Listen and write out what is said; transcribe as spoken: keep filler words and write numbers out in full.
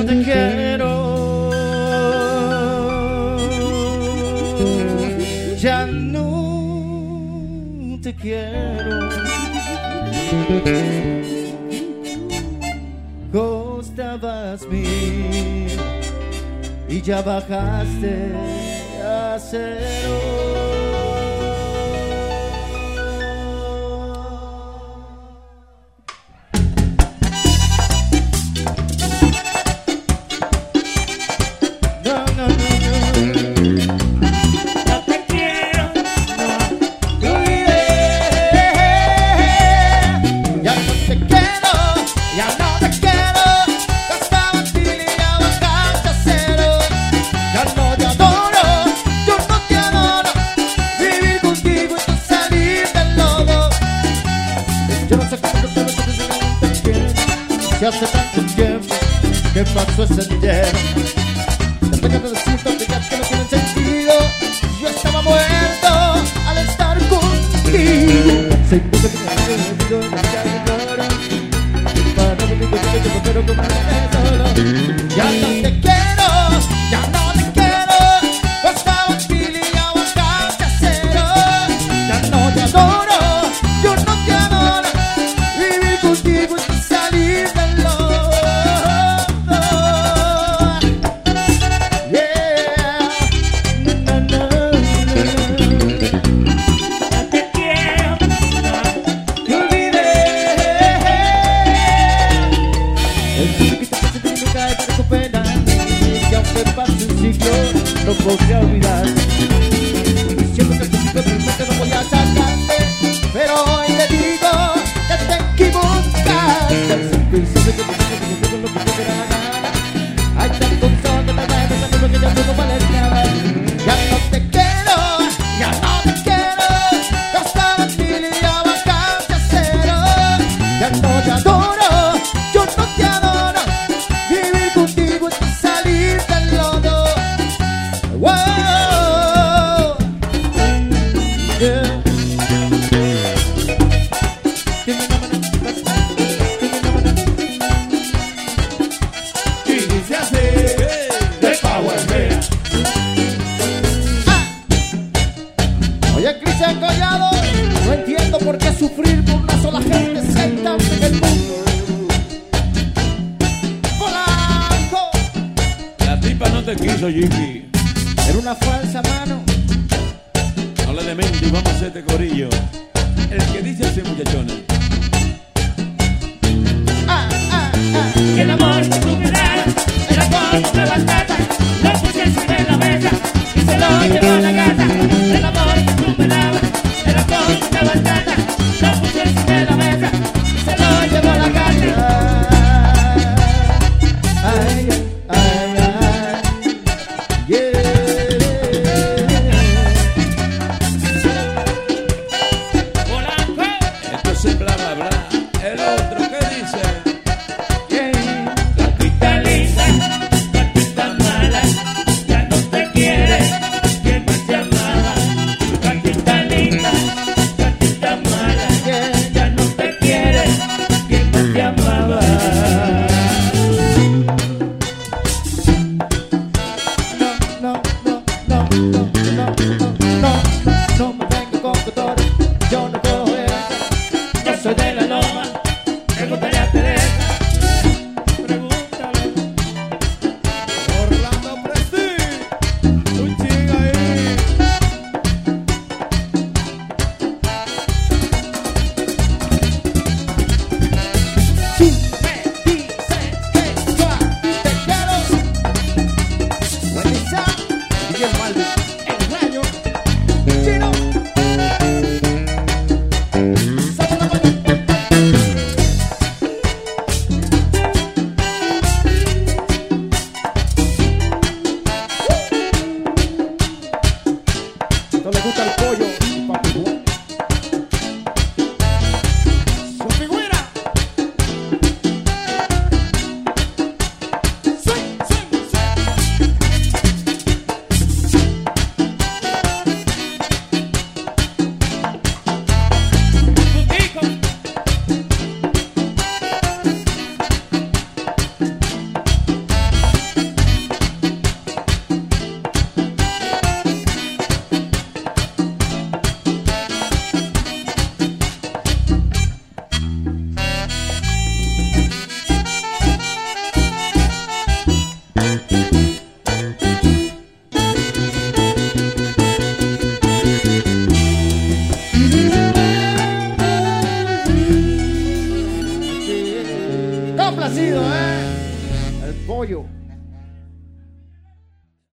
te quiero, ya no te quiero. Costabas mí y ya bajaste a cero. que hace tanto tiempo que pasó ese ayer. Las penas de decirte que ya que no tienen sentido. Yo estaba muerto al estar contigo. Se impuso que me había olvidado de la llora. Para no me digo que yo quiero comerme solo. Ya no te quiero, ya no te quiero. Costaba chile y aguacate acero. Ya no te adoro, yo no te adoro. Vivir contigo es salir del lodo. Yeah, no, no, no. Ya te quiero, Te olvidé. El tuyo que te hace sentir nunca es recuperar. Y aunque pase un siglo, no podré olvidar. Diciendo que al principio de mi mente no voy a sacarte, pero hoy te digo que te equivocaste. Al simple y simple que te digo que te lo que te dé la gana. Hay tantos son que te traen pensando que ya tú no vales nada. Ya no te quiero, ya no te quiero. Costaba chile y aguacate acero. Ya no te adoro, yo no te adoro. Vivir contigo es salir del lodo. Wow, yeah. y dice así, de Power Man. Oye, Cristian Collado, no entiendo por qué sufrir por una sola gente si hay tanto en el mundo. Polanco, La tipa no te quiso, Jimmy. era una falsa mano. No le demente y vamos a hacer este corillo. El que dice así, muchachones. Ah, ah, ah. Que el amor que tú me das era cuando me bastaste.